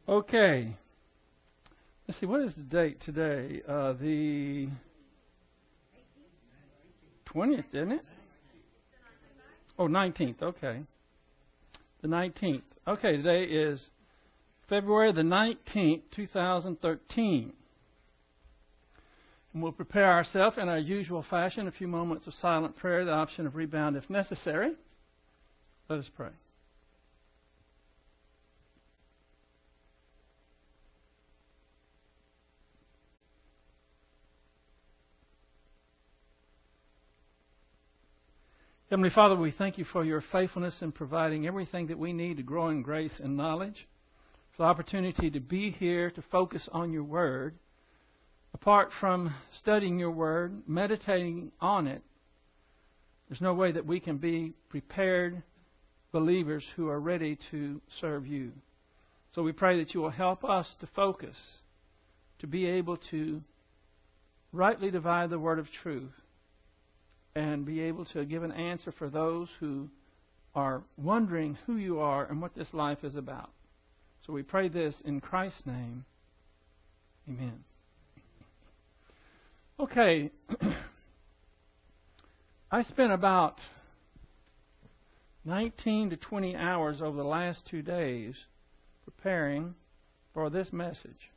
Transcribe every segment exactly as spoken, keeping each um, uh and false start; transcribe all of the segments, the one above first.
Okay. Let's see, what is the date today? Uh, the twentieth, isn't it? Oh, nineteenth, okay. The nineteenth. Okay, today is February the nineteenth, two thousand thirteen. And we'll prepare ourselves in our usual fashion, a few moments of silent prayer, the option of rebound if necessary. Let us pray. Heavenly Father, we thank you for your faithfulness in providing everything that we need to grow in grace and knowledge, for the opportunity to be here to focus on your word. Apart from studying your word, meditating on it, there's no way that we can be prepared believers who are ready to serve you. So we pray that you will help us to focus, to be able to rightly divide the word of truth, and be able to give an answer for those who are wondering who you are and what this life is about. So we pray this in Christ's name. Amen. Okay. I spent about nineteen to twenty hours over the last two days preparing for this message.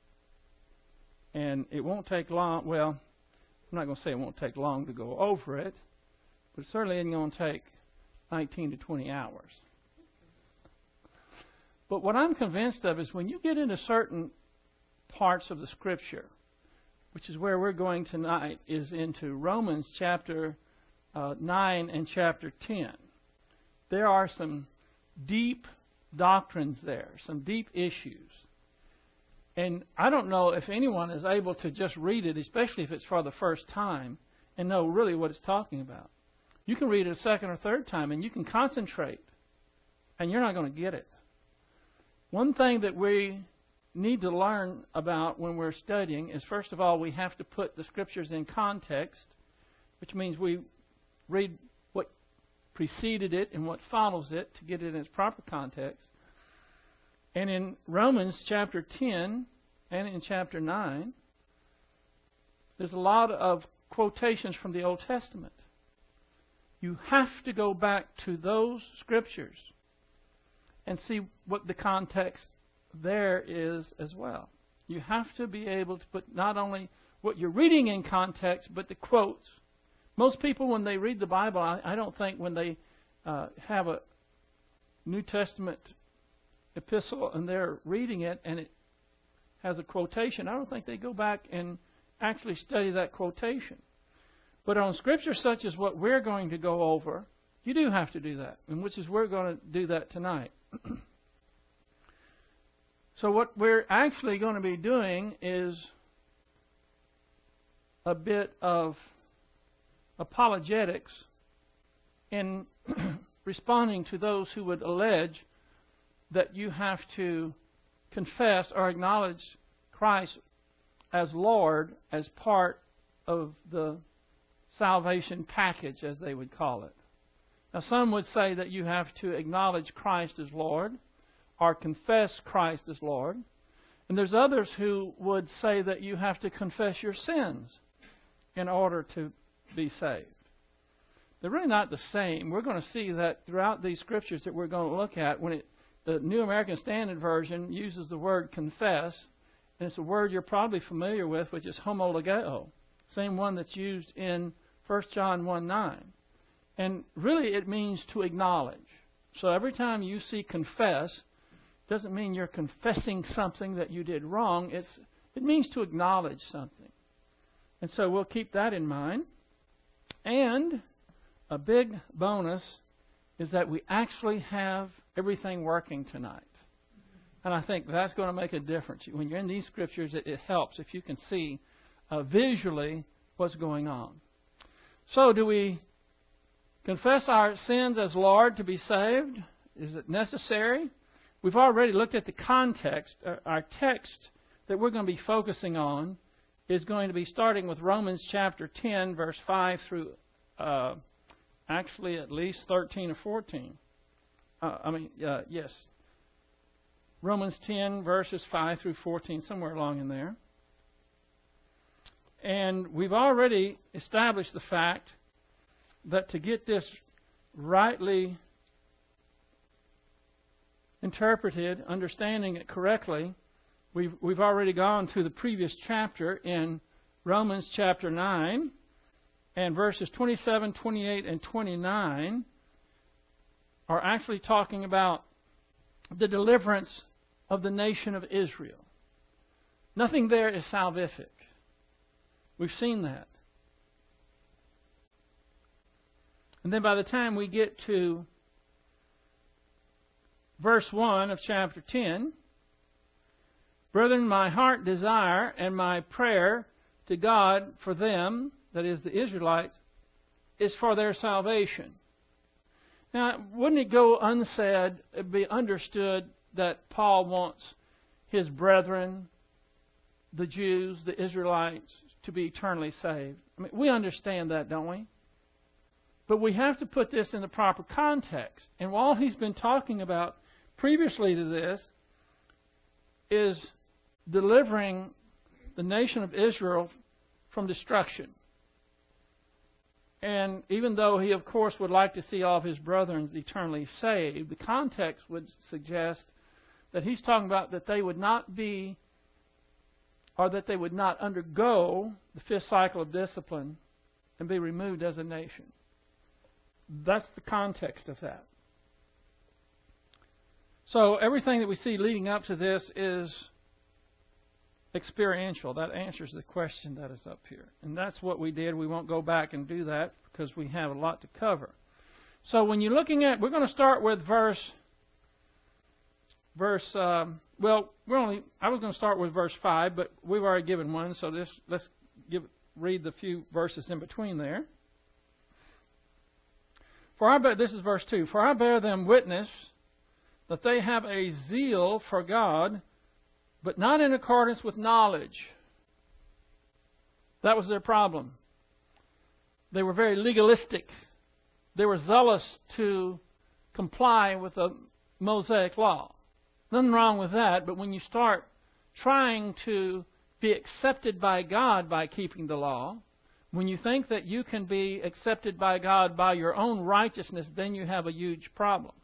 And it won't take long. Well, I'm not going to say it won't take long to go over it, but it certainly isn't going to take nineteen to twenty hours. But what I'm convinced of is when you get into certain parts of the Scripture, which is where we're going tonight, is into Romans chapter uh, nine and chapter ten. There are some deep doctrines there, some deep issues. And I don't know if anyone is able to just read it, especially if it's for the first time, and know really what it's talking about. You can read it a second or third time, and you can concentrate, and you're not going to get it. One thing that we need to learn about when we're studying is, first of all, we have to put the Scriptures in context, which means we read what preceded it and what follows it to get it in its proper context. And in Romans chapter ten and in chapter nine, there's a lot of quotations from the Old Testament. You have to go back to those Scriptures and see what the context there is as well. You have to be able to put not only what you're reading in context, but the quotes. Most people, when they read the Bible, I, I don't think when they uh, have a New Testament epistle and they're reading it and it has a quotation, I don't think they go back and actually study that quotation. But on Scripture such as what we're going to go over, you do have to do that, and which is we're going to do that tonight. So what we're actually going to be doing is a bit of apologetics in responding to those who would allege that you have to confess or acknowledge Christ as Lord as part of the salvation package, as they would call it. Now, some would say that you have to acknowledge Christ as Lord or confess Christ as Lord. And there's others who would say that you have to confess your sins in order to be saved. They're really not the same. We're going to see that throughout these Scriptures that we're going to look at, when it the New American Standard Version uses the word confess, and it's a word you're probably familiar with, which is homologeo, same one that's used in First John one nine. And really it means to acknowledge. So every time you see confess, it doesn't mean you're confessing something that you did wrong. It's it means to acknowledge something. And so we'll keep that in mind. And a big bonus is that we actually have everything working tonight. And I think that's going to make a difference. When you're in these Scriptures, it, it helps if you can see uh, visually what's going on. So do we confess our sins as Lord to be saved? Is it necessary? We've already looked at the context. Our text that we're going to be focusing on is going to be starting with Romans chapter ten, verse five through uh, actually at least thirteen or fourteen. Uh, I mean, uh, yes. Romans ten, verses five through fourteen, somewhere along in there. And we've already established the fact that to get this rightly interpreted, understanding it correctly, we've, we've already gone to the previous chapter in Romans chapter nine, and verses twenty-seven, twenty-eight, and twenty-nine are actually talking about the deliverance of the nation of Israel. Nothing there is salvific. We've seen that. And then by the time we get to verse one of chapter ten, brethren, my heart desire and my prayer to God for them, that is the Israelites, is for their salvation. Now, wouldn't it go unsaid, be understood that Paul wants his brethren, the Jews, the Israelites, to be eternally saved? I mean, we understand that, don't we? But we have to put this in the proper context. And all he's been talking about previously to this is delivering the nation of Israel from destruction. And even though he, of course, would like to see all of his brethren eternally saved, the context would suggest that he's talking about that they would not be, or that they would not undergo the fifth cycle of discipline and be removed as a nation. That's the context of that. So everything that we see leading up to this is experiential. That answers the question that is up here. And that's what we did. We won't go back and do that because we have a lot to cover. So when you're looking at, we're going to start with verse, verse, um, well, we're only, I was going to start with verse five, but we've already given one, so this, let's give, read the few verses in between there. For I bear, this is verse two. For I bear them witness that they have a zeal for God, but not in accordance with knowledge. That was their problem. They were very legalistic. They were zealous to comply with the Mosaic law. Nothing wrong with that, but when you start trying to be accepted by God by keeping the law, when you think that you can be accepted by God by your own righteousness, then you have a huge problem.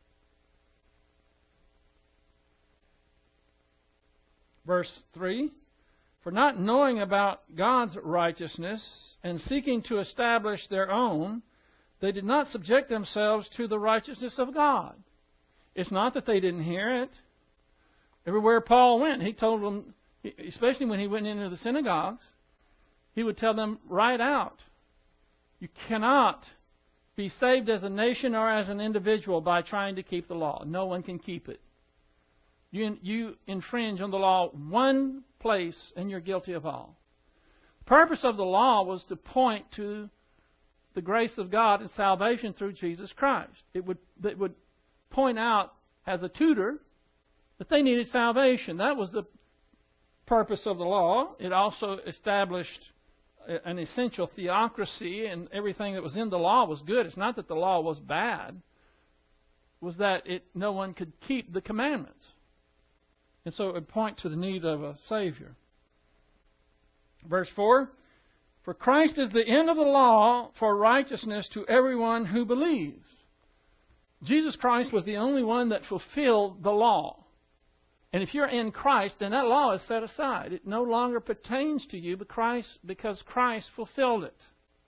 Verse three, for not knowing about God's righteousness and seeking to establish their own, they did not subject themselves to the righteousness of God. It's not that they didn't hear it. Everywhere Paul went, he told them, especially when he went into the synagogues, he would tell them right out, you cannot be saved as a nation or as an individual by trying to keep the law. No one can keep it. You, you infringe on the law one place and you're guilty of all. The purpose of the law was to point to the grace of God and salvation through Jesus Christ. It would, it would point out as a tutor that they needed salvation. That was the purpose of the law. It also established an essential theocracy, and everything that was in the law was good. It's not that the law was bad. It was that it, no one could keep the commandments. And so it would point to the need of a Savior. Verse four, for Christ is the end of the law for righteousness to everyone who believes. Jesus Christ was the only one that fulfilled the law. And if you're in Christ, then that law is set aside. It no longer pertains to you but Christ, because Christ fulfilled it.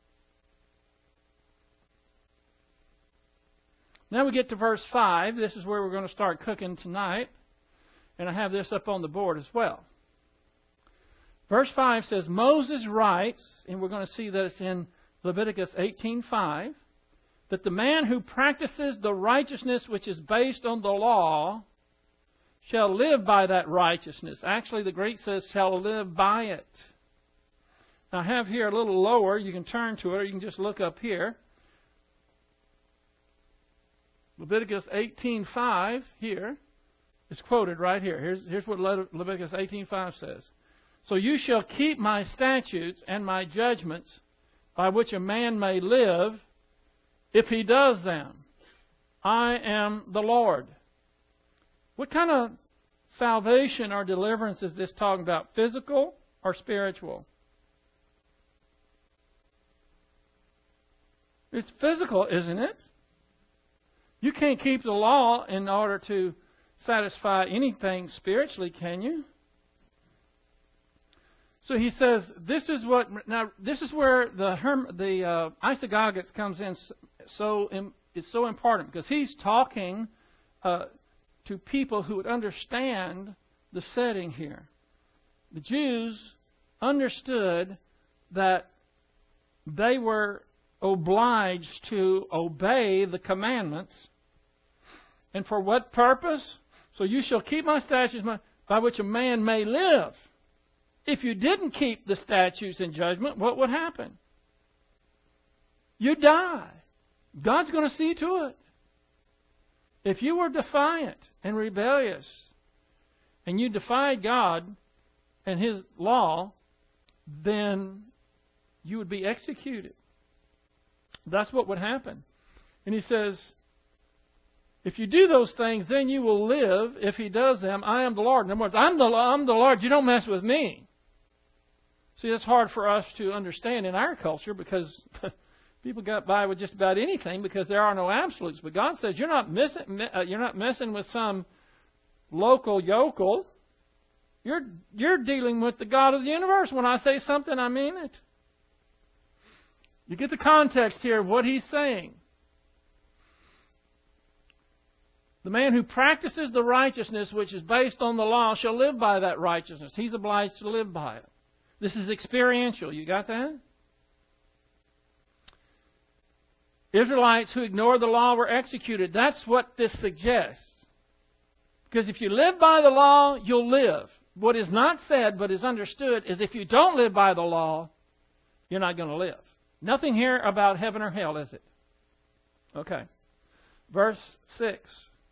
Now we get to verse five. This is where we're going to start cooking tonight. And I have this up on the board as well. Verse five says, Moses writes, and we're going to see that it's in Leviticus eighteen five, that the man who practices the righteousness which is based on the law shall live by that righteousness. Actually, the Greek says, shall live by it. Now, I have here a little lower. You can turn to it, or you can just look up here. Leviticus eighteen five here is quoted right here. Here's, here's what Le- Leviticus eighteen five says. So you shall keep my statutes and my judgments by which a man may live if he does them. I am the Lord. What kind of salvation or deliverance is this talking about? Physical or spiritual? It's physical, isn't it? You can't keep the law in order to satisfy anything spiritually, can you? So he says, this is what, now this is where the Herm, the uh, Isagogics comes in so, it's so important, because he's talking uh, to people who would understand the setting here. The Jews understood that they were obliged to obey the commandments. And for what purpose? So you shall keep my statutes by which a man may live. If you didn't keep the statutes and judgment, what would happen? You die. God's going to see to it. If you were defiant and rebellious, and you defied God and His law, then you would be executed. That's what would happen. And he says, if you do those things, then you will live. If he does them, I am the Lord. In other words, I'm the, I'm the Lord. You don't mess with me. See, that's hard for us to understand in our culture, because people got by with just about anything because there are no absolutes. But God says you're not messing, you're not messing with some local yokel. You're, you're dealing with the God of the universe. When I say something, I mean it. You get the context here of what he's saying. The man who practices the righteousness which is based on the law shall live by that righteousness. He's obliged to live by it. This is experiential. You got that? Israelites who ignored the law were executed. That's what this suggests. Because if you live by the law, you'll live. What is not said but is understood is if you don't live by the law, you're not going to live. Nothing here about heaven or hell, is it? Okay. Verse six.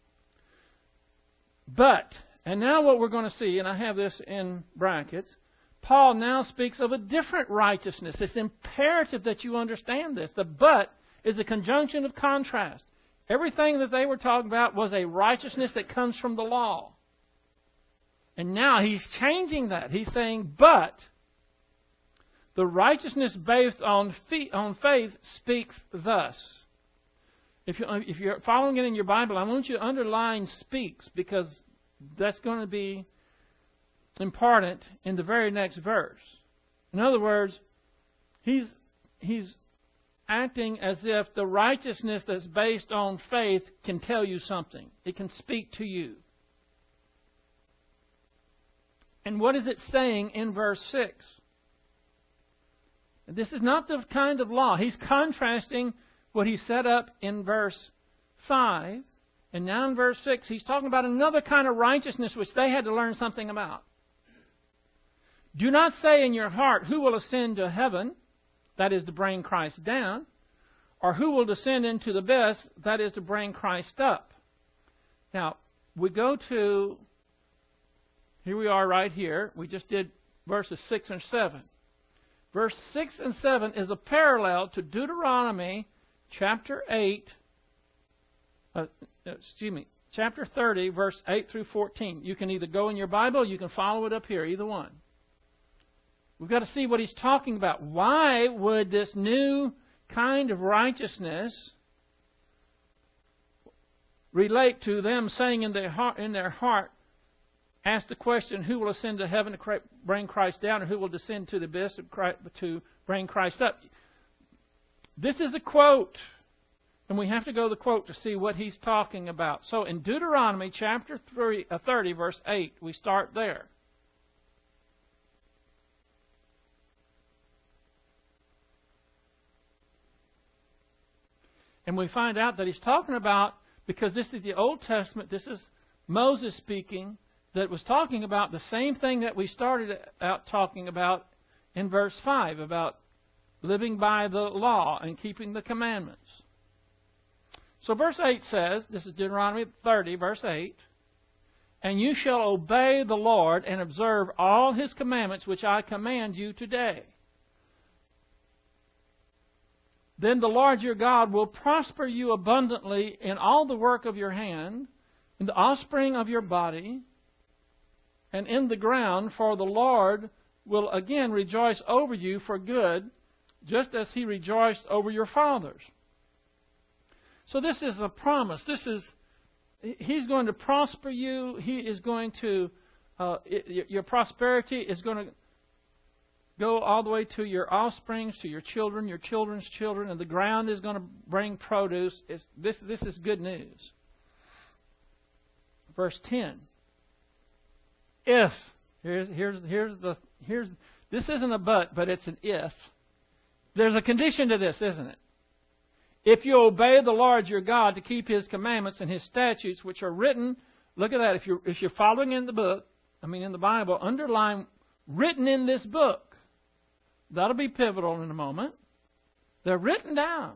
But, and now what we're going to see, and I have this in brackets, Paul now speaks of a different righteousness. It's imperative that you understand this. The but is a conjunction of contrast. Everything that they were talking about was a righteousness that comes from the law. And now he's changing that. He's saying, but the righteousness based on faith speaks thus. If, you, if you're following it in your Bible, I want you to underline speaks, because that's going to be important in the very next verse. In other words, he's, he's acting as if the righteousness that's based on faith can tell you something. It can speak to you. And what is it saying in verse six? This is not the kind of law. He's contrasting what he set up in verse five. And now in verse six, he's talking about another kind of righteousness which they had to learn something about. Do not say in your heart, who will ascend to heaven? That is to bring Christ down. Or who will descend into the abyss? That is to bring Christ up. Now, we go to, here we are right here. We just did verses six and seven. Verse six and seven is a parallel to Deuteronomy chapter eight, uh, excuse me, chapter thirty, verse eight through fourteen. You can either go in your Bible or you can follow it up here, either one. We've got to see what he's talking about. Why would this new kind of righteousness relate to them saying in their heart, in their heart, ask the question, who will ascend to heaven to bring Christ down, or who will descend to the abyss to bring Christ up? This is a quote, and we have to go to the quote to see what he's talking about. So in Deuteronomy chapter three, uh, thirty, verse eight, we start there. And we find out that he's talking about, because this is the Old Testament, this is Moses speaking, that was talking about the same thing that we started out talking about in verse five, about living by the law and keeping the commandments. So verse eight says, this is Deuteronomy thirty, verse eight, and you shall obey the Lord and observe all His commandments which I command you today. Then the Lord your God will prosper you abundantly in all the work of your hand, in the offspring of your body, and in the ground, for the Lord will again rejoice over you for good, just as he rejoiced over your fathers. So this is a promise. This is, he's going to prosper you. He is going to, uh, it, your prosperity is going to go all the way to your offsprings, to your children, your children's children, and the ground is going to bring produce. It's, this, this is good news. Verse ten. If, here's, here's, here's the, here's, this isn't a but, but it's an if. There's a condition to this, isn't it? If you obey the Lord your God to keep His commandments and His statutes, which are written, look at that, if you're, if you're following in the book, I mean in the Bible, underline written in this book. That'll be pivotal in a moment. They're written down.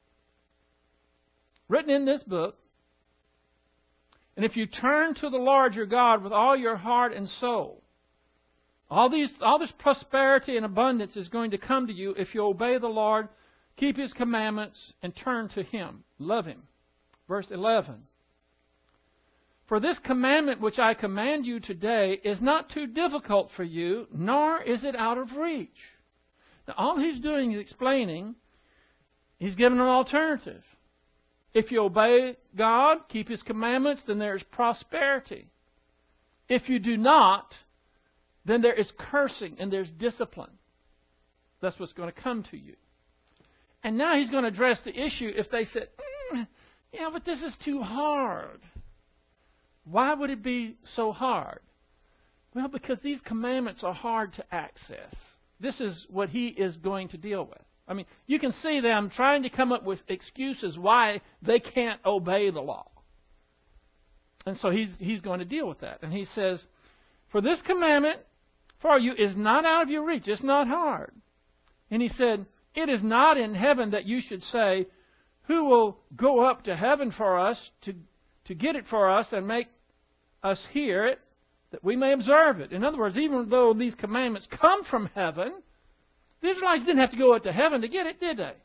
Written in this book. And if you turn to the Lord your God with all your heart and soul, all these, all this prosperity and abundance is going to come to you if you obey the Lord, keep His commandments, and turn to Him. Love Him. Verse eleven. For this commandment which I command you today is not too difficult for you, nor is it out of reach. Now, all he's doing is explaining, he's giving an alternative. If you obey God, keep His commandments, then there is prosperity. If you do not, then there is cursing and there's discipline. That's what's going to come to you. And now he's going to address the issue if they said, mm, yeah, but this is too hard. Why would it be so hard? Well, because these commandments are hard to access. This is what he is going to deal with. I mean, you can see them trying to come up with excuses why they can't obey the law. And so he's, he's going to deal with that. And he says, for this commandment for you is not out of your reach. It's not hard. And he said, it is not in heaven that you should say, who will go up to heaven for us to, to get it for us and make us hear it, that we may observe it. In other words, even though these commandments come from heaven, the Israelites didn't have to go up to heaven to get it, did they?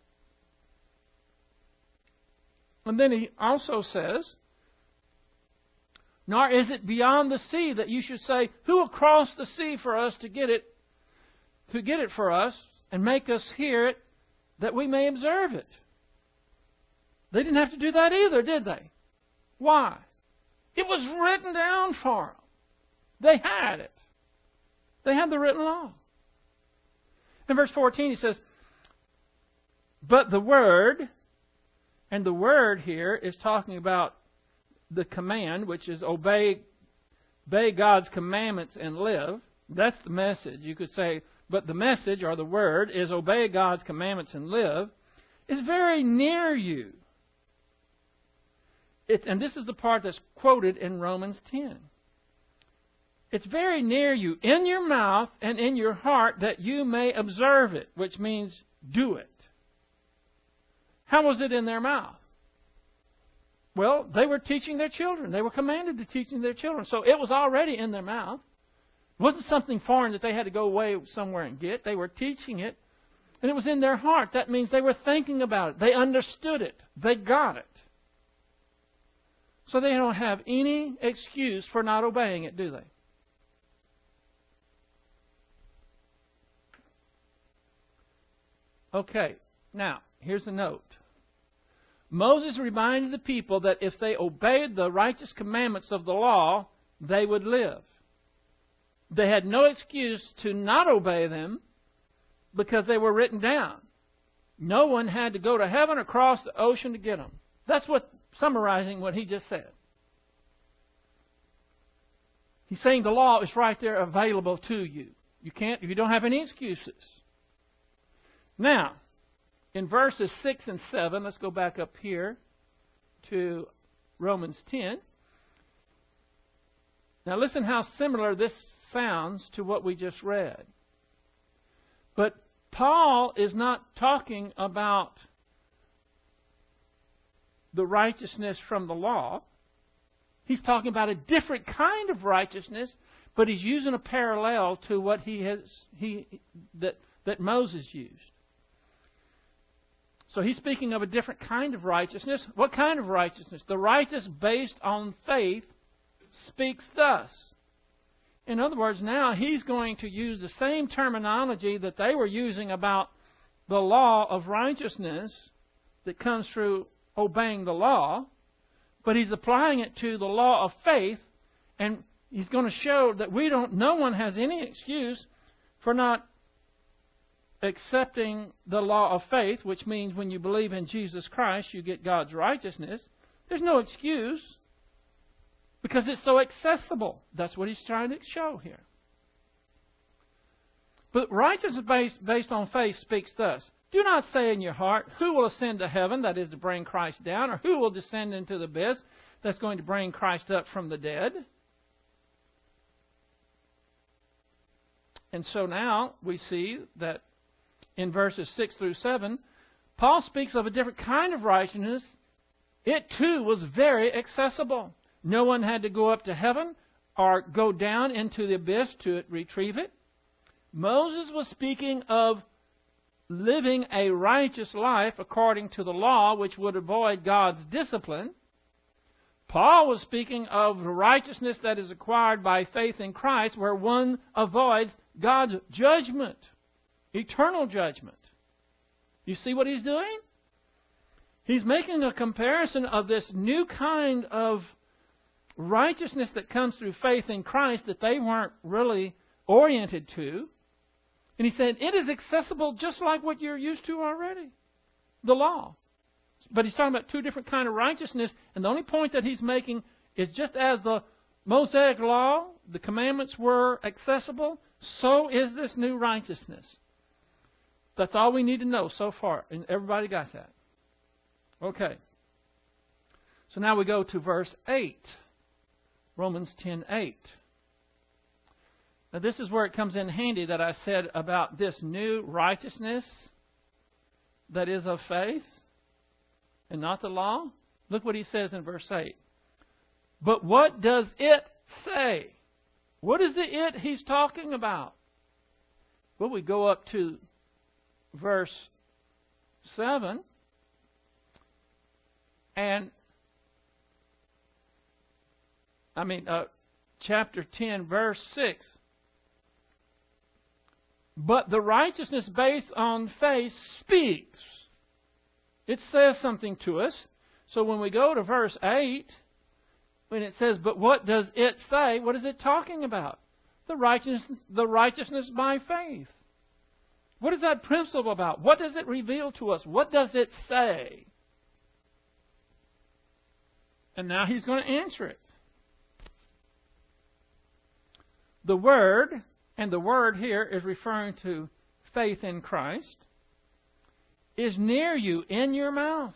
And then he also says, nor is it beyond the sea that you should say, who will cross the sea for us to get it, to get it for us and make us hear it, that we may observe it. They didn't have to do that either, did they? Why? It was written down for them. They had it. They had the written law. In verse fourteen he says, but the word, and the word here is talking about the command, which is obey, obey God's commandments and live. That's the message. You could say, but the message, or the word, is obey God's commandments and live, is very near you. It's, and this is the part that's quoted in Romans ten. It's very near you, in your mouth and in your heart, that you may observe it, which means do it. How was it in their mouth? Well, they were teaching their children. They were commanded to teach their children. So it was already in their mouth. It wasn't something foreign that they had to go away somewhere and get. They were teaching it, and it was in their heart. That means they were thinking about it. They understood it. They got it. So they don't have any excuse for not obeying it, do they? Okay, now, here's a note. Moses reminded the people that if they obeyed the righteous commandments of the law, they would live. They had no excuse to not obey them because they were written down. No one had to go to heaven or cross the ocean to get them. That's what, summarizing what he just said. He's saying the law is right there available to you. You can't, you don't have any excuses. Now, in verses six and seven, let's go back up here to Romans ten. Now listen how similar this sounds to what we just read. But Paul is not talking about the righteousness from the law. He's talking about a different kind of righteousness, but he's using a parallel to what he has he that that Moses used. So he's speaking of a different kind of righteousness. What kind of righteousness? The righteous based on faith speaks thus. In other words, now he's going to use the same terminology that they were using about the law of righteousness that comes through obeying the law, but he's applying it to the law of faith, and he's going to show that we don't, no one has any excuse for not accepting the law of faith, which means when you believe in Jesus Christ, you get God's righteousness. There's no excuse because it's so accessible. That's what he's trying to show here. But righteousness based, based on faith speaks thus. Do not say in your heart, who will ascend to heaven, that is to bring Christ down, or who will descend into the abyss, that's going to bring Christ up from the dead. And so now we see that in verses six through seven, Paul speaks of a different kind of righteousness. It too was very accessible. No one had to go up to heaven or go down into the abyss to retrieve it. Moses was speaking of living a righteous life according to the law, which would avoid God's discipline. Paul was speaking of the righteousness that is acquired by faith in Christ, where one avoids God's judgment, eternal judgment. You see what he's doing? He's making a comparison of this new kind of righteousness that comes through faith in Christ that they weren't really oriented to. And he said, it is accessible just like what you're used to already, the law. But he's talking about two different kinds of righteousness, and the only point that he's making is just as the Mosaic law, the commandments were accessible, so is this new righteousness. That's all we need to know so far, and everybody got that. Okay. So now we go to verse eight, Romans ten eight. Now this is where it comes in handy that I said about this new righteousness that is of faith and not the law. Look what he says in verse eight. But what does it say? What is the it he's talking about? Well, we go up to verse seven. And, I mean, uh, chapter ten, verse six. But the righteousness based on faith speaks. It says something to us. So when we go to verse eight, when it says, but what does it say? What is it talking about? The righteousness, the righteousness by faith. What is that principle about? What does it reveal to us? What does it say? And now he's going to answer it. The Word, and the Word here is referring to faith in Christ, is near you, in your mouth.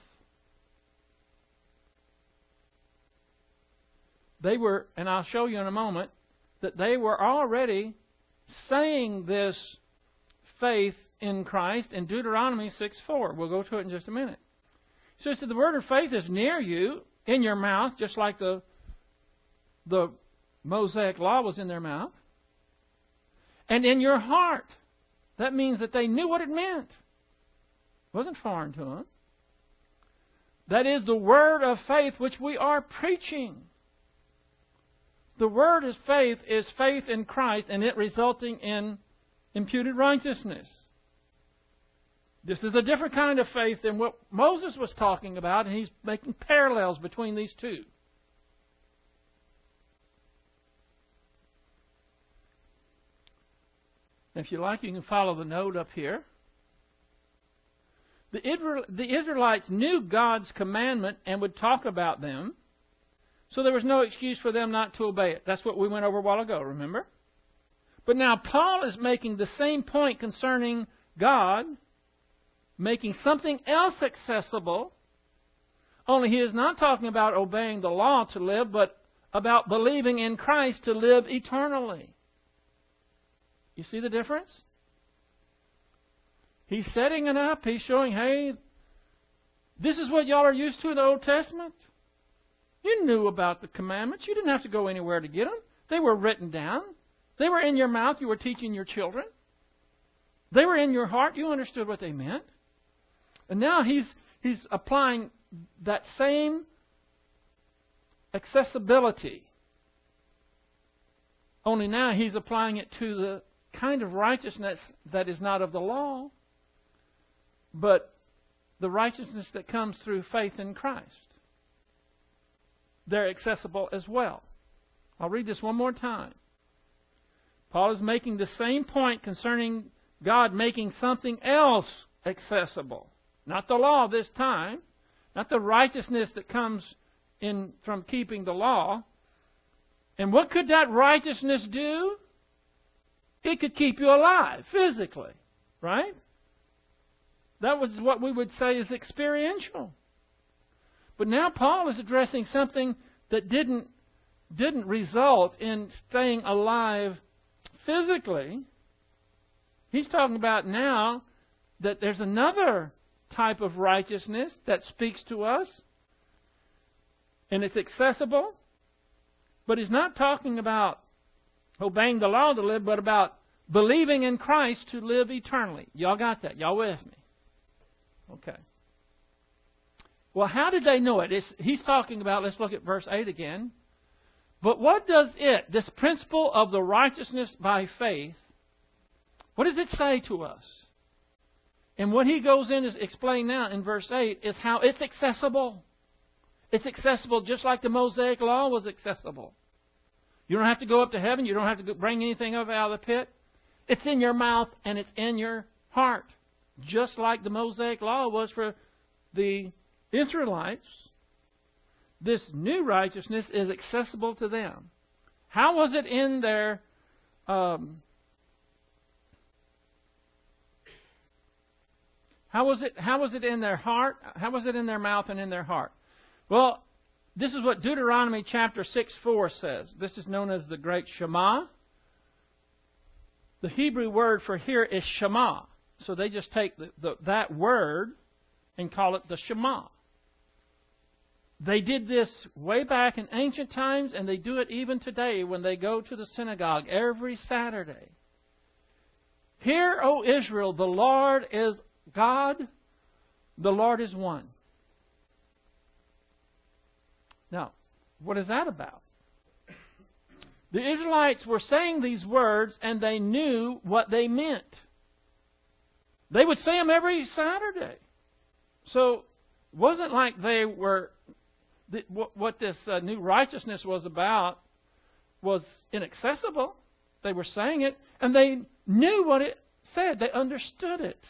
They were, and I'll show you in a moment, that they were already saying this faith in Christ in Deuteronomy six four. We'll go to it in just a minute. So it said the word of faith is near you, in your mouth, just like the, the Mosaic law was in their mouth. And in your heart. That means that they knew what it meant. It wasn't foreign to them. That is the word of faith which we are preaching. The word of faith is faith in Christ, and it resulting in imputed righteousness. This is a different kind of faith than what Moses was talking about, and he's making parallels between these two. If you like, you can follow the note up here. The Israelites knew God's commandment and would talk about them, so there was no excuse for them not to obey it. That's what we went over a while ago, remember? But now Paul is making the same point concerning God, making something else accessible, only he is not talking about obeying the law to live, but about believing in Christ to live eternally. You see the difference? He's setting it up. He's showing, hey, this is what y'all are used to in the Old Testament. You knew about the commandments. You didn't have to go anywhere to get them. They were written down. They were in your mouth. You were teaching your children. They were in your heart. You understood what they meant. And now he's he's applying that same accessibility, Only now he's applying it to the kind of righteousness that is not of the law, but the righteousness that comes through faith in Christ. They're accessible as well. I'll read this one more time. Paul is making the same point concerning God making something else accessible. Not the law this time, not the righteousness that comes in from keeping the law. And what could that righteousness do? It could keep you alive physically, right? That was what we would say is experiential. But now Paul is addressing something that didn't didn't result in staying alive physically. He's talking about now that there's another type of righteousness that speaks to us, and it's accessible. But he's not talking about obeying the law to live, but about believing in Christ to live eternally. Y'all got that? Y'all with me? Okay. Well, how did they know it? It's, he's talking about, let's look at verse eight again. But what does it, this principle of the righteousness by faith, what does it say to us? And what he goes in to explain now in verse eight is how it's accessible. It's accessible just like the Mosaic Law was accessible. You don't have to go up to heaven. You don't have to bring anything up out of the pit. It's in your mouth and it's in your heart. Just like the Mosaic Law was for the Israelites, this new righteousness is accessible to them. How was it in their um, how was it how was it in their heart? How was it in their mouth and in their heart? Well, this is what Deuteronomy chapter six four says. This is known as the Great Shema. The Hebrew word for here is Shema. So they just take the, the, that word and call it the Shema. They did this way back in ancient times, and they do it even today when they go to the synagogue every Saturday. Hear, O Israel, the Lord is God, the Lord is one. Now, what is that about? The Israelites were saying these words, and they knew what they meant. They would say them every Saturday. So it wasn't like they were... What this uh, new righteousness was about was inaccessible. They were saying it, and they knew what it said. They understood it.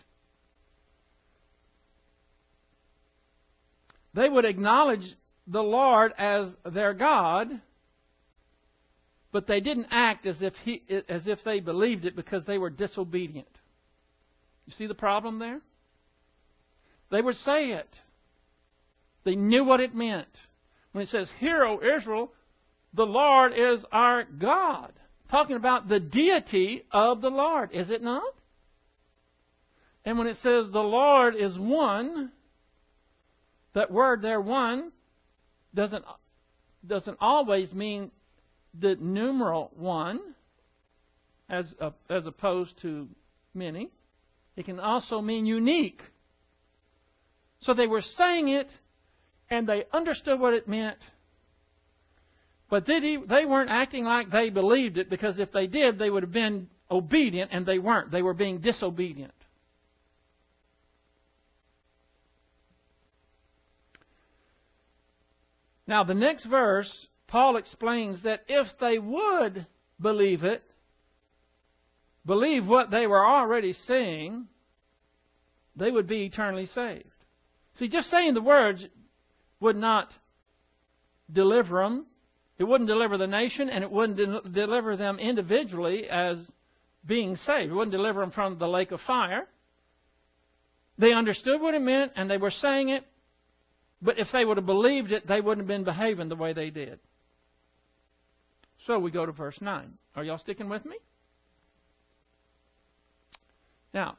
They would acknowledge the Lord as their God, but they didn't act as if he, as if they believed it because they were disobedient. You see the problem there? They would say it. They knew what it meant. When it says, "Hear, O Israel, the Lord is our God." Talking about the deity of the Lord, is it not? And when it says the Lord is one, that word there, one, doesn't, doesn't always mean the numeral one, as, uh, as opposed to many. It can also mean unique. So they were saying it, and they understood what it meant. But they, they weren't acting like they believed it, because if they did, they would have been obedient, and they weren't. They were being disobedient. Now, the next verse, Paul explains that if they would believe it, believe what they were already seeing, they would be eternally saved. See, just saying the words would not deliver them. It wouldn't deliver the nation, and it wouldn't de- deliver them individually as being saved. It wouldn't deliver them from the lake of fire. They understood what it meant, and they were saying it, but if they would have believed it, they wouldn't have been behaving the way they did. So we go to verse nine. Are y'all sticking with me? Now,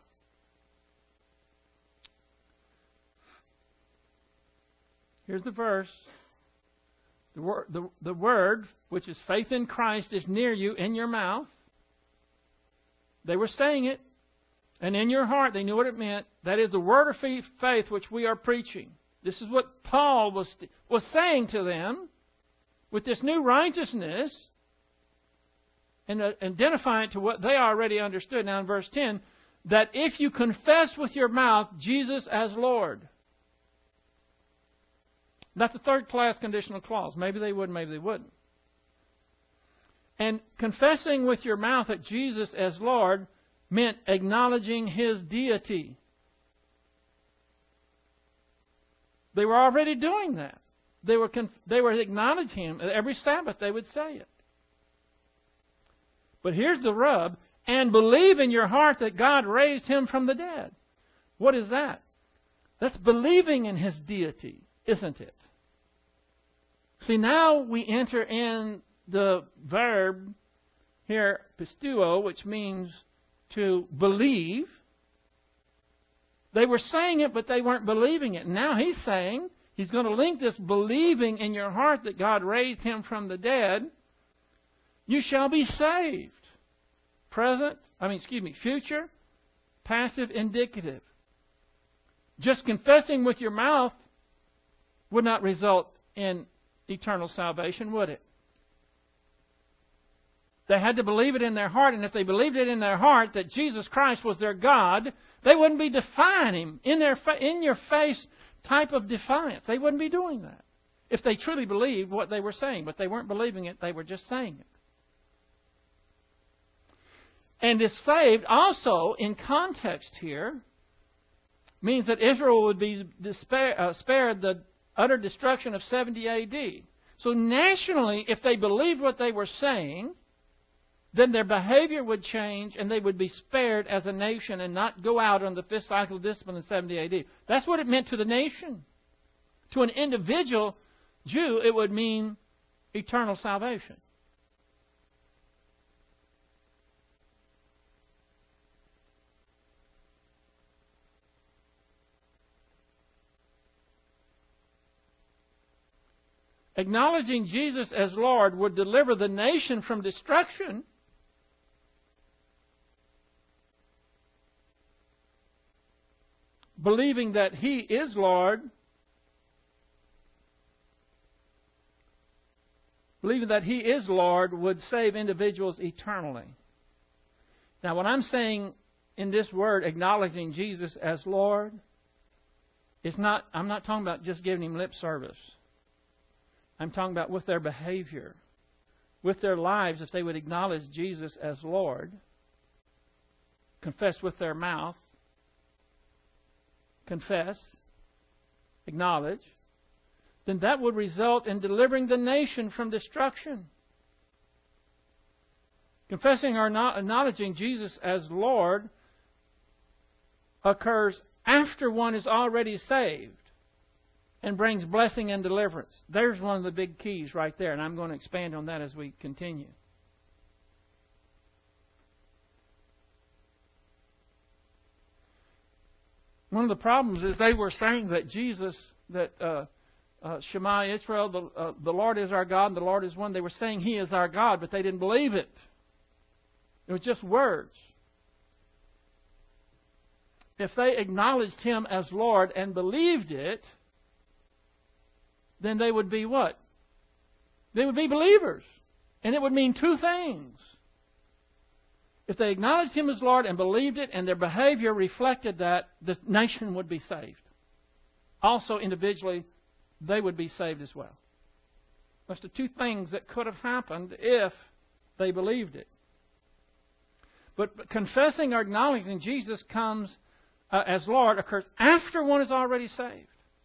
here's the verse. The word, the, the word, which is faith in Christ, is near you, in your mouth. They were saying it, and in your heart they knew what it meant. That is the word of faith which we are preaching. This is what Paul was, was saying to them with this new righteousness. and uh, identifying it to what they already understood. Now in verse ten, that if you confess with your mouth Jesus as Lord. That's a third-class conditional clause. Maybe they would, maybe they wouldn't. And confessing with your mouth that Jesus as Lord meant acknowledging His deity. They were already doing that. They were conf- they were acknowledging Him. Every Sabbath they would say it. But here's the rub. And believe in your heart that God raised Him from the dead. What is that? That's believing in His deity, isn't it? See, now we enter in the verb here, pisteuo, which means to believe. They were saying it, but they weren't believing it. Now He's saying, He's going to link this believing in your heart that God raised Him from the dead. You shall be saved. Present, I mean, excuse me, future, passive, indicative. Just confessing with your mouth would not result in eternal salvation, would it? They had to believe it in their heart, and if they believed it in their heart that Jesus Christ was their God, they wouldn't be defying Him in their fa- in your face type of defiance. They wouldn't be doing that if they truly believed what they were saying, but they weren't believing it, they were just saying it. And is saved also, in context here, means that Israel would be despair, uh, spared the utter destruction of seventy A D. So nationally, if they believed what they were saying, then their behavior would change and they would be spared as a nation and not go out on the fifth cycle of discipline in seventy A D. That's what it meant to the nation. To an individual Jew, it would mean eternal salvation. Acknowledging Jesus as Lord would deliver the nation from destruction. Believing that He is Lord. Believing that He is Lord would save individuals eternally. Now, when I'm saying in this word, acknowledging Jesus as Lord, it's not, I'm not talking about just giving Him lip service. I'm talking about with their behavior, with their lives, if they would acknowledge Jesus as Lord, confess with their mouth, confess, acknowledge, then that would result in delivering the nation from destruction. Confessing or not acknowledging Jesus as Lord occurs after one is already saved and brings blessing and deliverance. There's one of the big keys right there, and I'm going to expand on that as we continue. One of the problems is they were saying that Jesus, that uh, uh, Shema Israel, the, uh, the Lord is our God, and the Lord is one. They were saying He is our God, but they didn't believe it. It was just words. If they acknowledged Him as Lord and believed it, then they would be what? They would be believers. And it would mean two things. If they acknowledged Him as Lord and believed it, and their behavior reflected that, the nation would be saved. Also, individually, they would be saved as well. That's the two things that could have happened if they believed it. But, but confessing or acknowledging Jesus comes uh, as Lord occurs after one is already saved.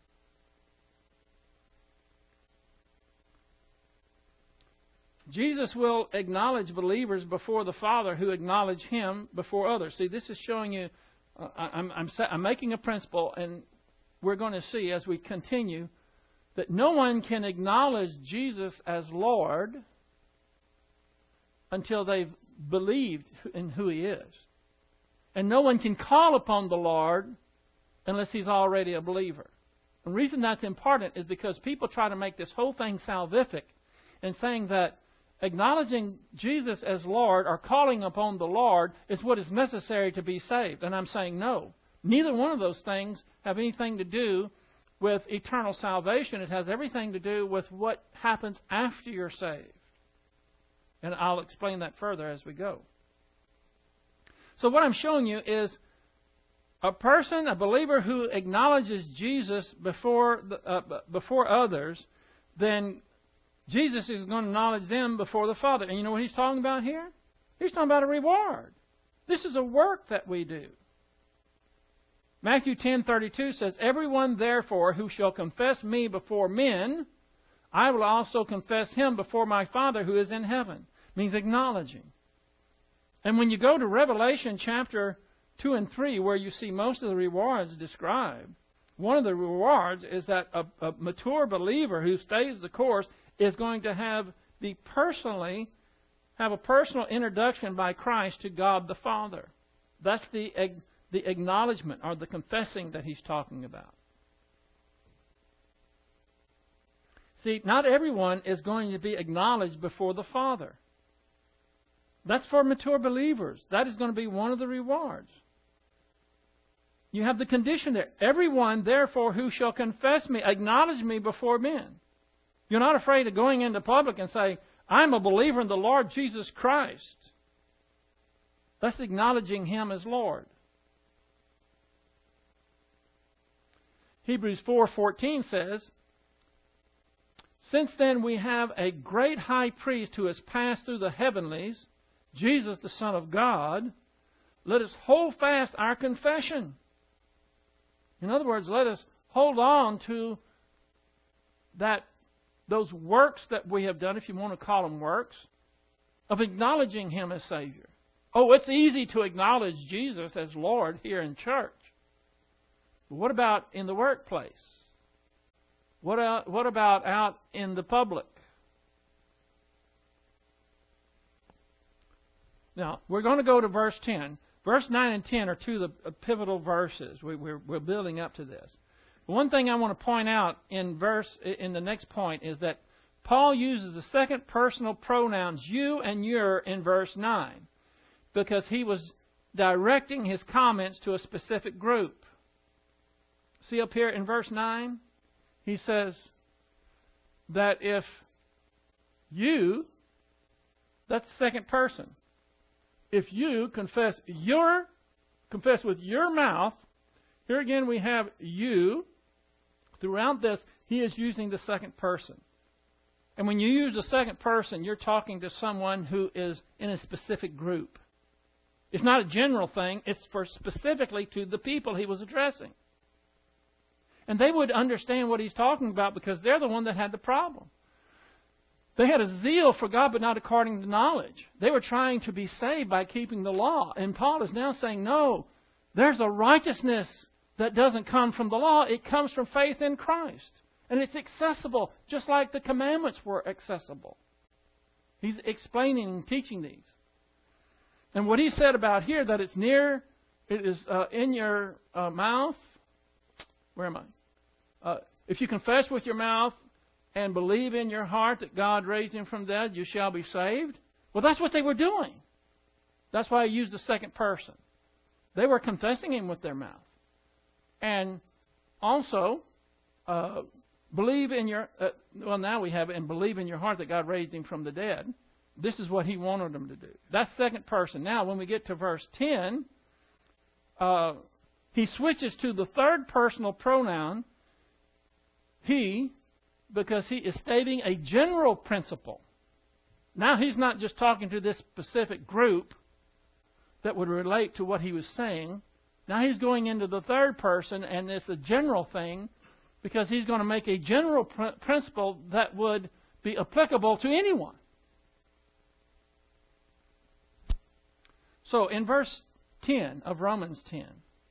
Jesus will acknowledge believers before the Father who acknowledge Him before others. See, this is showing you, uh, I'm, I'm, I'm making a principle, and we're going to see as we continue that no one can acknowledge Jesus as Lord until they've believed in who He is. And no one can call upon the Lord unless he's already a believer. The reason that's important is because people try to make this whole thing salvific and saying that acknowledging Jesus as Lord or calling upon the Lord is what is necessary to be saved. And I'm saying no. Neither one of those things have anything to do with eternal salvation. It has everything to do with what happens after you're saved. And I'll explain that further as we go. So what I'm showing you is a person, a believer who acknowledges Jesus before the, uh, before others, then Jesus is going to acknowledge them before the Father. And you know what he's talking about here? He's talking about a reward. This is a work that we do. Matthew ten thirty-two says, "Everyone therefore who shall confess me before men, I will also confess him before my Father who is in heaven." Means acknowledging. And when you go to Revelation chapter two and three, where you see most of the rewards described, one of the rewards is that a, a mature believer who stays the course is going to have the personally have a personal introduction by Christ to God the Father. That's the the acknowledgement or the confessing that he's talking about. See, not everyone is going to be acknowledged before the Father. That's for mature believers. That is going to be one of the rewards. You have the condition there. Everyone, therefore, who shall confess me, acknowledge me before men. You're not afraid of going into public and say, "I'm a believer in the Lord Jesus Christ." That's acknowledging Him as Lord. Hebrews four fourteen says, "Since then we have a great high priest who has passed through the heavenlies, Jesus the Son of God, let us hold fast our confession." In other words, let us hold on to that those works that we have done, if you want to call them works, of acknowledging Him as Savior. Oh, it's easy to acknowledge Jesus as Lord here in church. But what about in the workplace? What, uh, what about out in the public? Now, we're going to go to verse ten. Verse nine and ten are two of the pivotal verses. We, we're, we're building up to this. One thing I want to point out in verse in the next point is that Paul uses the second personal pronouns you and your in verse nine because he was directing his comments to a specific group. See up here in verse nine? He says that if you, that's the second person. If you confess your, confess with your mouth, here again we have you. Throughout this, he is using the second person. And when you use the second person, you're talking to someone who is in a specific group. It's not a general thing. It's for specifically to the people he was addressing. And they would understand what he's talking about because they're the one that had the problem. They had a zeal for God, but not according to knowledge. They were trying to be saved by keeping the law. And Paul is now saying, no, there's a righteousness that doesn't come from the law. It comes from faith in Christ. And it's accessible, just like the commandments were accessible. He's explaining and teaching these. And what he said about here, that it's near, it is uh, in your uh, mouth. Where am I? Uh, if you confess with your mouth and believe in your heart that God raised Him from the dead, you shall be saved. Well, that's what they were doing. That's why I used the second person. They were confessing Him with their mouth. And also, uh, believe in your, uh, well, now we have it, and believe in your heart that God raised Him from the dead. This is what He wanted them to do. That's second person. Now, when we get to verse ten, uh, he switches to the third personal pronoun, he, because he is stating a general principle. Now he's not just talking to this specific group that would relate to what he was saying. Now he's going into the third person, and it's a general thing because he's going to make a general pr- principle that would be applicable to anyone. So in verse ten of Romans ten,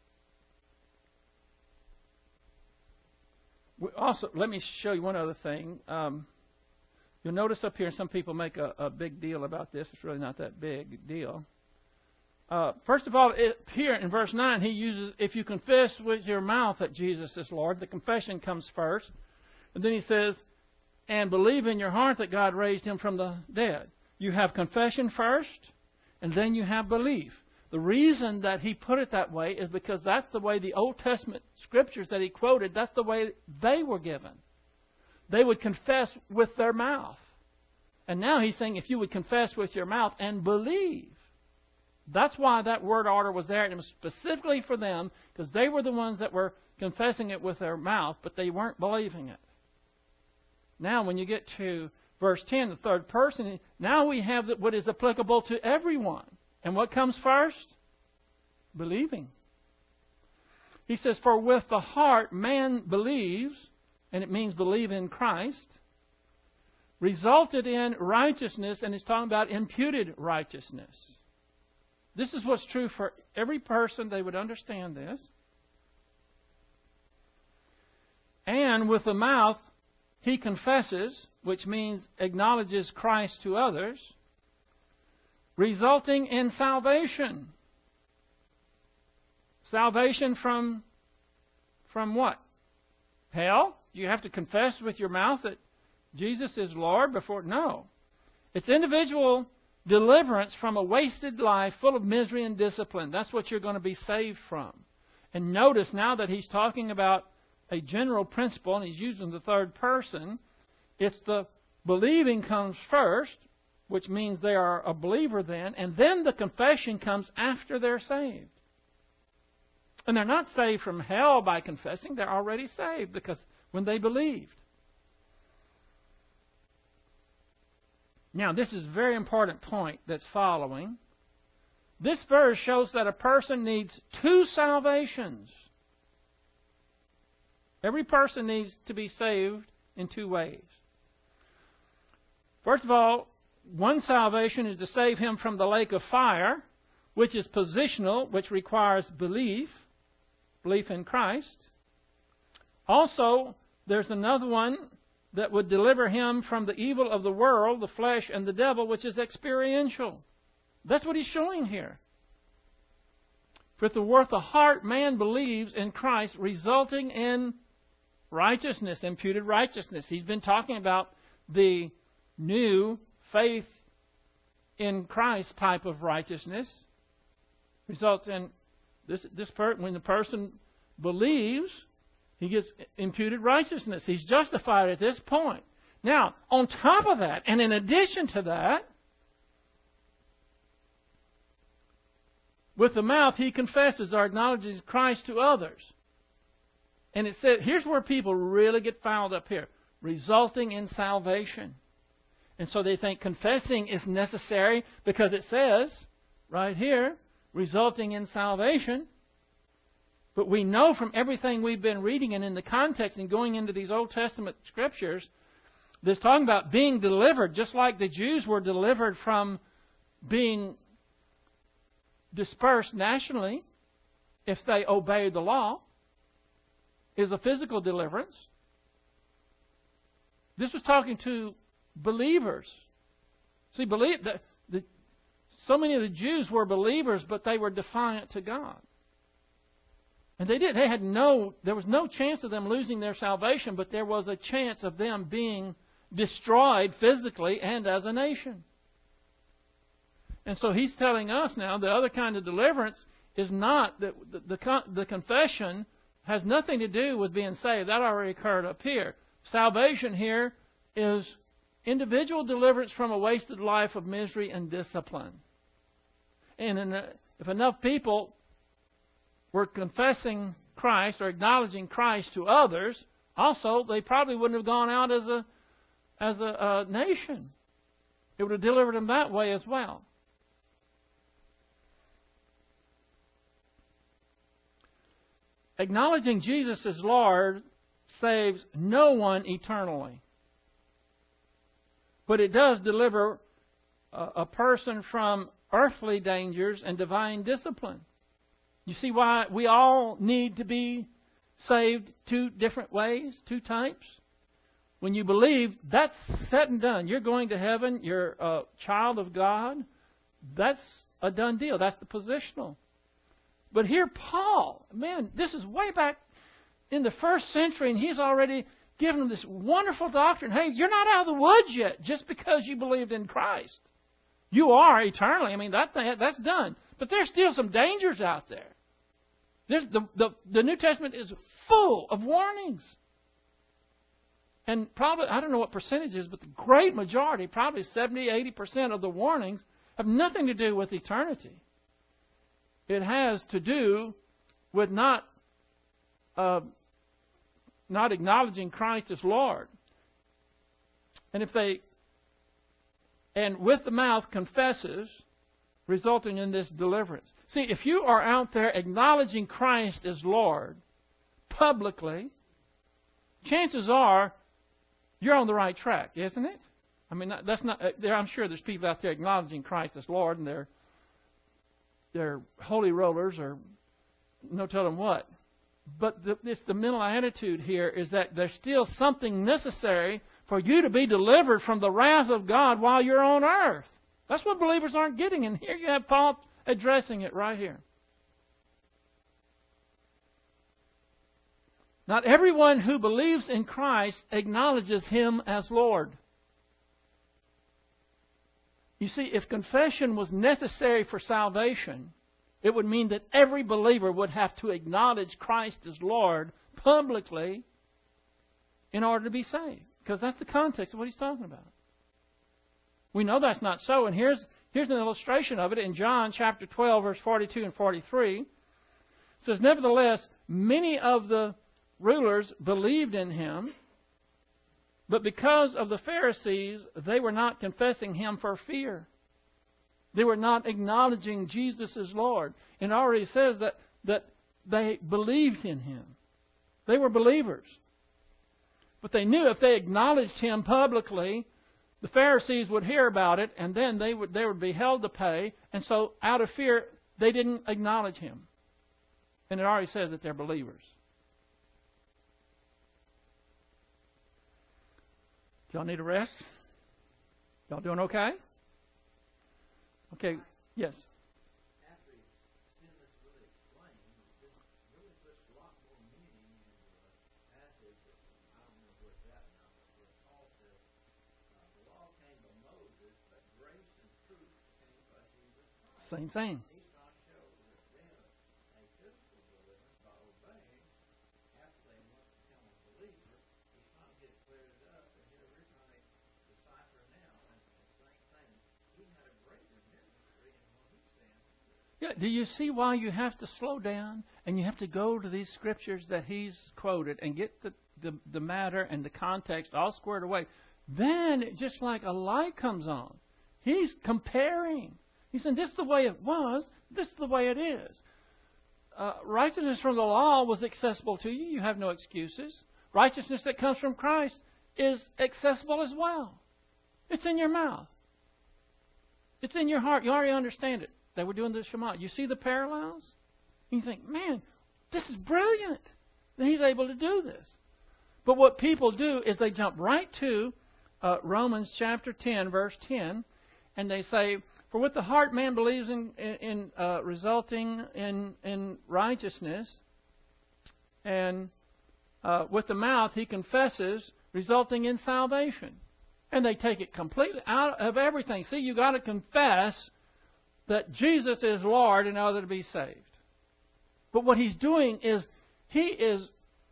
we also, let me show you one other thing. Um, you'll notice up here, some people make a, a big deal about this. It's really not that big a deal. Uh, first of all, it, here in verse nine, he uses, if you confess with your mouth that Jesus is Lord, the confession comes first. And then he says, and believe in your heart that God raised Him from the dead. You have confession first, and then you have belief. The reason that he put it that way is because that's the way the Old Testament scriptures that he quoted, that's the way they were given. They would confess with their mouth. And now he's saying if you would confess with your mouth and believe. That's why that word order was there. And it was specifically for them because they were the ones that were confessing it with their mouth, but they weren't believing it. Now when you get to verse ten, the third person, now we have what is applicable to everyone. And what comes first? Believing. He says, for with the heart man believes, and it means believe in Christ, resulted in righteousness, and it's talking about imputed righteousness. This is what's true for every person. They would understand this. And with the mouth, he confesses, which means acknowledges Christ to others, resulting in salvation. Salvation from, from what? Hell? You have to confess with your mouth that Jesus is Lord before? No. It's individual deliverance from a wasted life full of misery and discipline. That's what you're going to be saved from. And notice now that he's talking about a general principle, and he's using the third person, it's the believing comes first, which means they are a believer then, and then the confession comes after they're saved. And they're not saved from hell by confessing. They're already saved because when they believed. Now, this is a very important point that's following. This verse shows that a person needs two salvations. Every person needs to be saved in two ways. First of all, one salvation is to save him from the lake of fire, which is positional, which requires belief, belief in Christ. Also, there's another one that would deliver him from the evil of the world, the flesh, and the devil, which is experiential. That's what he's showing here. For the worth the heart man believes in Christ, resulting in righteousness, imputed righteousness. He's been talking about the new faith in Christ type of righteousness. Results in this, this per, when the person believes, he gets imputed righteousness. He's justified at this point. Now, on top of that, and in addition to that, with the mouth he confesses or acknowledges Christ to others. And it said, here's where people really get fouled up here. Resulting in salvation. And so they think confessing is necessary because it says, right here, resulting in salvation. But we know from everything we've been reading and in the context and going into these Old Testament scriptures, there's talking about being delivered, just like the Jews were delivered from being dispersed nationally if they obeyed the law, is a physical deliverance. This was talking to believers. See, believe the, the, so many of the Jews were believers, but they were defiant to God. And they did. They had no, there was no chance of them losing their salvation, but there was a chance of them being destroyed physically and as a nation. And so he's telling us now the other kind of deliverance is not, that the, the, the confession has nothing to do with being saved. That already occurred up here. Salvation here is individual deliverance from a wasted life of misery and discipline. And in a, if enough people were confessing Christ or acknowledging Christ to others, also they probably wouldn't have gone out as a as a, a nation. It would have delivered them that way as well. Acknowledging Jesus as Lord saves no one eternally. But it does deliver a, a person from earthly dangers and divine discipline. You see why we all need to be saved two different ways, two types? When you believe, that's said and done. You're going to heaven. You're a child of God. That's a done deal. That's the positional. But here Paul, man, this is way back in the first century, and he's already given them this wonderful doctrine. Hey, you're not out of the woods yet just because you believed in Christ. You are eternally. I mean, that that's done. But there's still some dangers out there. There's the, the, the New Testament is full of warnings. And probably, I don't know what percentage is, but the great majority, probably seventy, eighty percent of the warnings have nothing to do with eternity. It has to do with not uh, not acknowledging Christ as Lord. And if they, and with the mouth confesses, resulting in this deliverance. See, if you are out there acknowledging Christ as Lord publicly, chances are you're on the right track, isn't it? I mean, that's not. There, I'm sure there's people out there acknowledging Christ as Lord, and they're they're holy rollers or no telling what. But the, it's the mental attitude here is that there's still something necessary for you to be delivered from the wrath of God while you're on earth. That's what believers aren't getting. And here you have Paul addressing it right here. Not everyone who believes in Christ acknowledges Him as Lord. You see, if confession was necessary for salvation, it would mean that every believer would have to acknowledge Christ as Lord publicly in order to be saved. Because that's the context of what he's talking about. We know that's not so, and here's here's an illustration of it in John chapter twelve, verse forty-two and forty-three. It says, "Nevertheless, many of the rulers believed in Him, but because of the Pharisees, they were not confessing Him for fear. They were not acknowledging Jesus as Lord." And it already says that, that they believed in Him. They were believers. But they knew if they acknowledged Him publicly, the Pharisees would hear about it, and then they would they would be held to pay. And so, out of fear, they didn't acknowledge Him. And it already says that they're believers. Y'all need a rest? Y'all doing okay? Okay, yes. After seeing this really explained, this really puts a lot more meaning into a passage that I don't know where it's at now, but where Paul says, uh, the law came by Moses, but grace and truth came by Jesus Christ. Same thing. He's trying to show that then a physical deliverance by obeying after they must become a believer. He's trying to get it cleared up, and here we're trying to decipher now, and the same thing. He had a greater ministry in what he's saying. Yeah, do you see why you have to slow down and you have to go to these scriptures that he's quoted and get the, the, the matter and the context all squared away? Then, just like a light comes on, he's comparing. He's saying, this is the way it was, this is the way it is. Uh, righteousness from the law was accessible to you. You have no excuses. Righteousness that comes from Christ is accessible as well. It's in your mouth. It's in your heart. You already understand it. They were doing the Shema. You see the parallels? And you think, man, this is brilliant that he's able to do this. But what people do is they jump right to uh, Romans chapter ten, verse ten, and they say, "For with the heart man believes in, in, in uh, resulting in, in righteousness, and uh, with the mouth he confesses, resulting in salvation." And they take it completely out of everything. See, you've got to confess that Jesus is Lord in order to be saved. But what he's doing is he is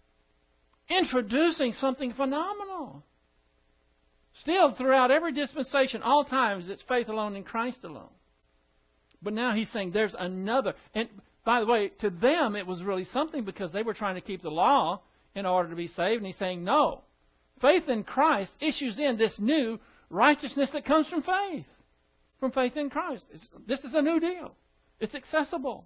introducing something phenomenal. Still, throughout every dispensation, all times, it's faith alone in Christ alone. But now he's saying there's another. And by the way, to them it was really something because they were trying to keep the law in order to be saved. And he's saying, no. Faith in Christ issues in this new righteousness that comes from faith. From faith in Christ. It's, this is a new deal. It's accessible.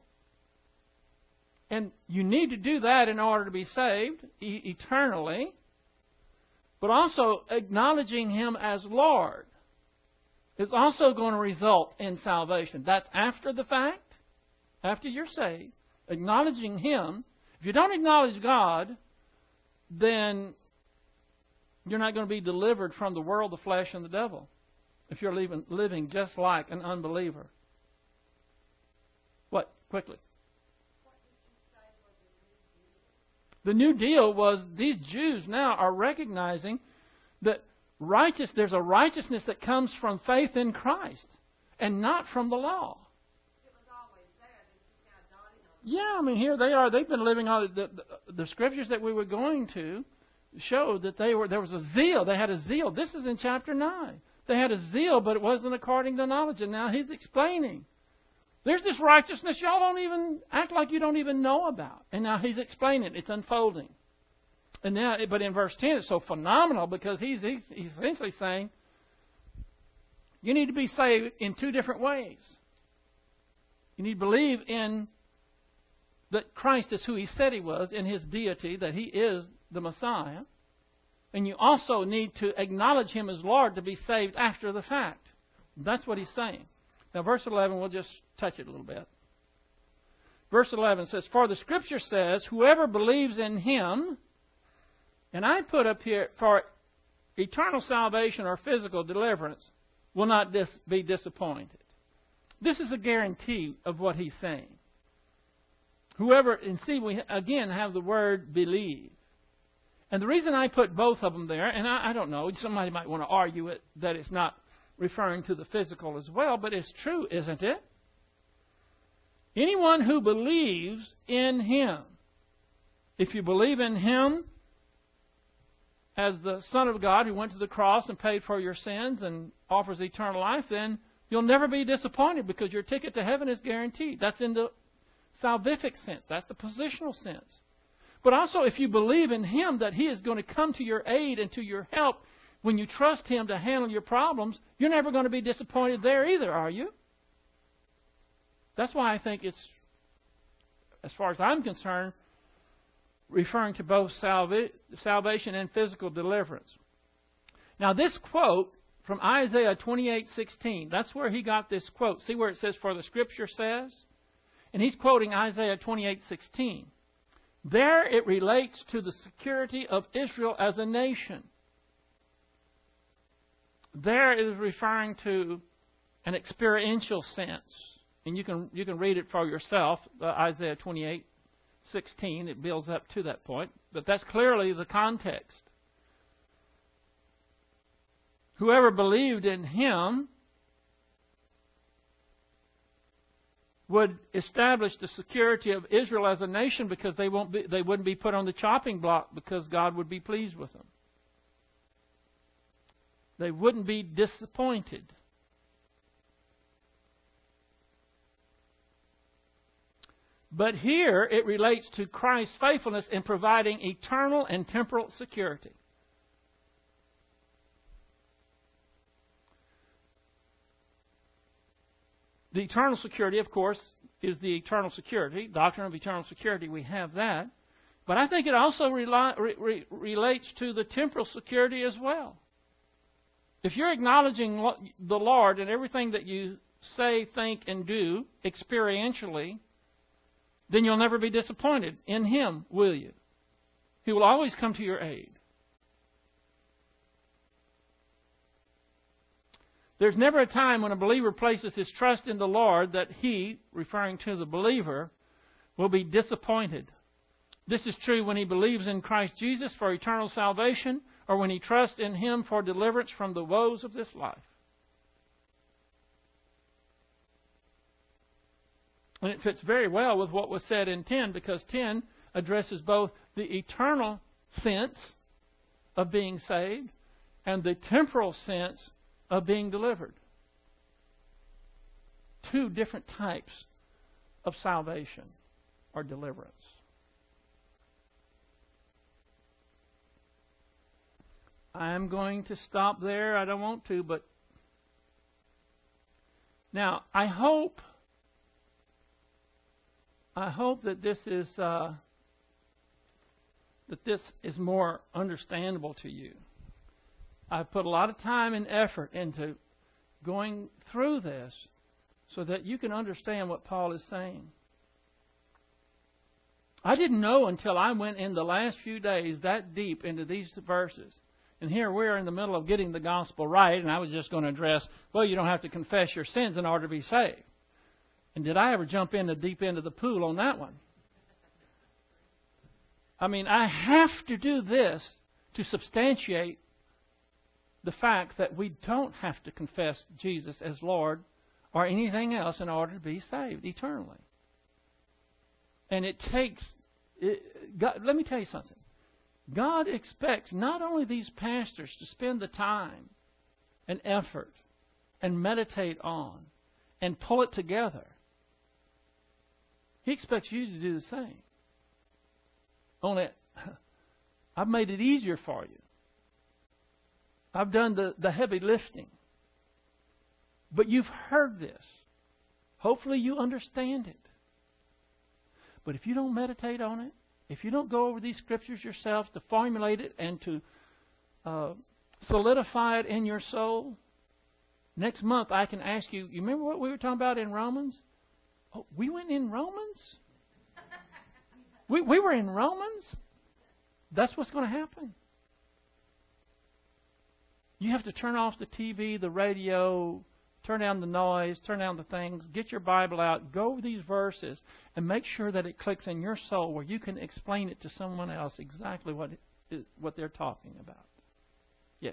And you need to do that in order to be saved e- eternally. But also acknowledging Him as Lord is also going to result in salvation. That's after the fact, after you're saved. Acknowledging Him. If you don't acknowledge God, then you're not going to be delivered from the world, the flesh, and the devil. If you're living, living just like an unbeliever. What? Quickly. The new deal was these Jews now are recognizing that righteous, there's a righteousness that comes from faith in Christ and not from the law. It was always there. It's just now dawning on them. Yeah, I mean, here they are. They've been living on the, the, the scriptures that we were going to. showed that they were there was a zeal. They had a zeal. This is in chapter nine. They had a zeal, but it wasn't according to knowledge. And now he's explaining. There's this righteousness y'all don't even act like you don't even know about. And now he's explaining. It's unfolding. And now, but in verse ten, it's so phenomenal because he's, he's, he's essentially saying you need to be saved in two different ways. You need to believe in that Christ is who He said He was, in His deity, that He is the Messiah. And you also need to acknowledge Him as Lord to be saved after the fact. That's what he's saying. Now, verse eleven, we'll just touch it a little bit. Verse eleven says, "For the Scripture says, whoever believes in Him," and I put up here, "for eternal salvation or physical deliverance, will not dis- be disappointed." This is a guarantee of what he's saying. Whoever, and see, we again have the word believe. And the reason I put both of them there, and I, I don't know, somebody might want to argue it that it's not referring to the physical as well, but it's true, isn't it? Anyone who believes in Him, if you believe in Him as the Son of God who went to the cross and paid for your sins and offers eternal life, then you'll never be disappointed because your ticket to heaven is guaranteed. That's in the salvific sense. That's the positional sense. But also, if you believe in Him that He is going to come to your aid and to your help when you trust Him to handle your problems, you're never going to be disappointed there either, are you? That's why I think it's, as far as I'm concerned, referring to both salva- salvation and physical deliverance. Now, this quote from Isaiah twenty-eight sixteen, that's where he got this quote. See where it says, "For the Scripture says"? And he's quoting Isaiah twenty-eight sixteen. There it relates to the security of Israel as a nation. There it is referring to an experiential sense. And you can you can read it for yourself, uh, Isaiah twenty-eight sixteen. It builds up to that point. But that's clearly the context. Whoever believed in Him would establish the security of Israel as a nation because they won't be, they wouldn't be put on the chopping block because God would be pleased with them. They wouldn't be disappointed. But here it relates to Christ's faithfulness in providing eternal and temporal security. The eternal security, of course, is the eternal security. Doctrine of eternal security, we have that. But I think it also rela- re- re- relates to the temporal security as well. If you're acknowledging the Lord in everything that you say, think, and do experientially, then you'll never be disappointed in Him, will you? He will always come to your aid. There's never a time when a believer places his trust in the Lord that he, referring to the believer, will be disappointed. This is true when he believes in Christ Jesus for eternal salvation or when he trusts in Him for deliverance from the woes of this life. And it fits very well with what was said in ten, because ten addresses both the eternal sense of being saved and the temporal sense of being delivered. Two different types of salvation or deliverance. I'm going to stop there. I don't want to, but now I hope I hope that this is uh, that this is more understandable to you. I've put a lot of time and effort into going through this so that you can understand what Paul is saying. I didn't know until I went in the last few days that deep into these verses. And here we're in the middle of getting the gospel right, and I was just going to address, well, you don't have to confess your sins in order to be saved. And did I ever jump in the deep end of the pool on that one? I mean, I have to do this to substantiate the fact that we don't have to confess Jesus as Lord or anything else in order to be saved eternally. And it takes, it, God, let me tell you something. God expects not only these pastors to spend the time and effort and meditate on and pull it together. He expects you to do the same. Only I've made it easier for you. I've done the, the heavy lifting. But you've heard this. Hopefully you understand it. But if you don't meditate on it, if you don't go over these scriptures yourselves to formulate it and to uh, solidify it in your soul, next month I can ask you, you remember what we were talking about in Romans? Oh, we went in Romans? we, we were in Romans? That's what's going to happen. You have to turn off the T V, the radio, turn down the noise, turn down the things, get your Bible out, go over these verses, and make sure that it clicks in your soul where you can explain it to someone else exactly what it, what they're talking about. Yes?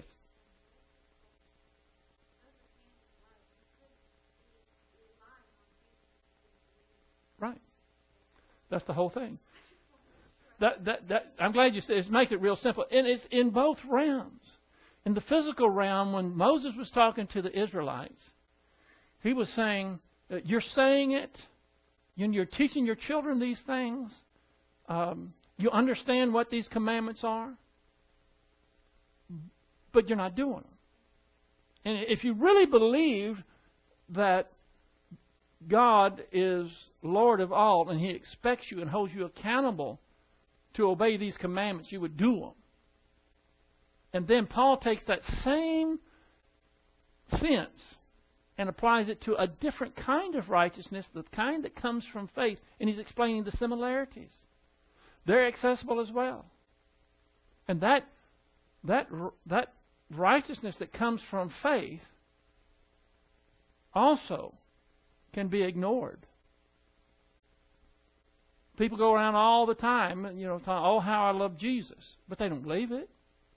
Right. That's the whole thing. That, that, that, I'm glad you said it. It makes it real simple. And it's in both realms. In the physical realm, when Moses was talking to the Israelites, he was saying, you're saying it, you're teaching your children these things, um, you understand what these commandments are, but you're not doing them. And if you really believe that God is Lord of all and He expects you and holds you accountable to obey these commandments, you would do them. And then Paul takes that same sense and applies it to a different kind of righteousness, the kind that comes from faith. And he's explaining the similarities. They're accessible as well. And that that that righteousness that comes from faith also can be ignored. People go around all the time, you know, talking, oh, how I love Jesus. But they don't believe it.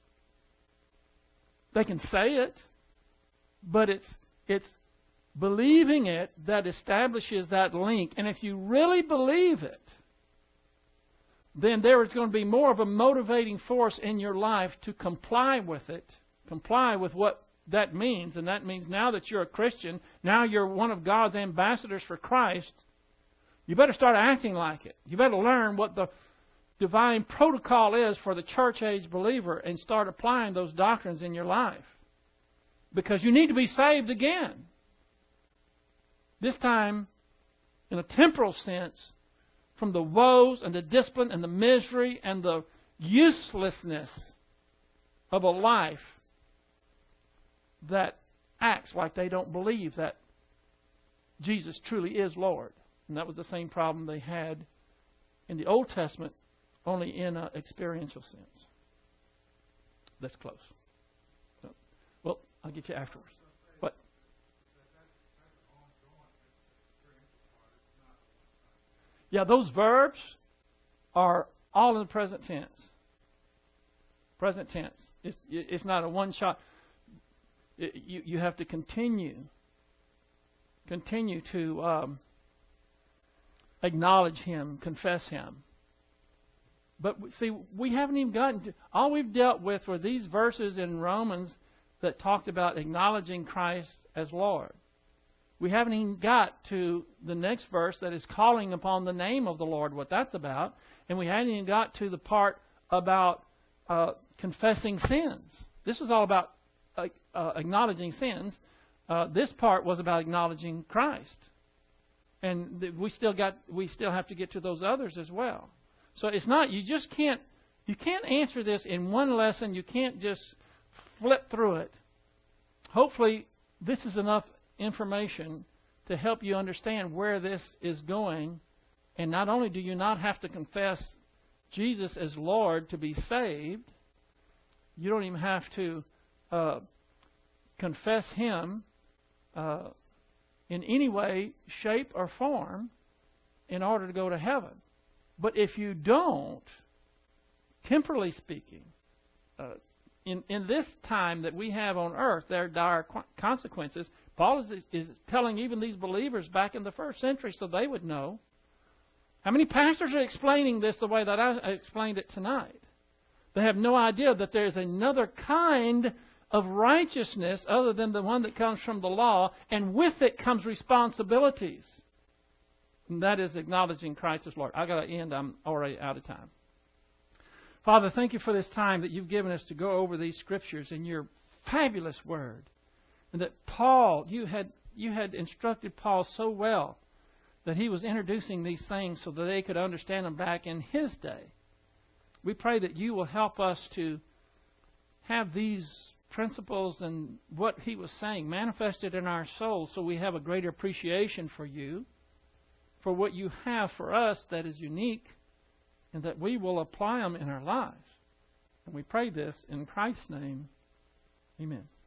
They can say it, but it's it's believing it that establishes that link. And if you really believe it, then there is going to be more of a motivating force in your life to comply with it, comply with what that means. And that means now that you're a Christian, now you're one of God's ambassadors for Christ, you better start acting like it. You better learn what the divine protocol is for the church age believer and start applying those doctrines in your life. Because you need to be saved again. This time, in a temporal sense, from the woes and the discipline and the misery and the uselessness of a life that acts like they don't believe that Jesus truly is Lord. And that was the same problem they had in the Old Testament, only in an experiential sense. That's close. So, well, I'll get you afterwards. What? Yeah, those verbs are all in the present tense. Present tense. It's it's not a one shot. It, you you have to continue. Continue to um, acknowledge Him, confess Him. But see, we haven't even gotten to... All we've dealt with were these verses in Romans that talked about acknowledging Christ as Lord. We haven't even got to the next verse that is calling upon the name of the Lord, what that's about. And we haven't even got to the part about uh, confessing sins. This was all about uh, uh, acknowledging sins. Uh, this part was about acknowledging Christ. And th- we still got we still have to get to those others as well. So it's not, you just can't, you can't answer this in one lesson. You can't just flip through it. Hopefully, this is enough information to help you understand where this is going. And not only do you not have to confess Jesus as Lord to be saved, you don't even have to uh, confess Him uh, in any way, shape, or form in order to go to heaven. But if you don't, temporally speaking, uh, in, in this time that we have on earth, there are dire consequences. Paul is, is telling even these believers back in the first century so they would know. How many pastors are explaining this the way that I explained it tonight? They have no idea that there is another kind of righteousness other than the one that comes from the law, and with it comes responsibilities. And that is acknowledging Christ as Lord. I've got to end. I'm already out of time. Father, thank you for this time that you've given us to go over these scriptures in your fabulous word. And that Paul, you had you had instructed Paul so well that he was introducing these things so that they could understand them back in his day. We pray that you will help us to have these principles and what he was saying manifested in our souls so we have a greater appreciation for you, for what you have for us that is unique, and that we will apply them in our lives. And we pray this in Christ's name. Amen.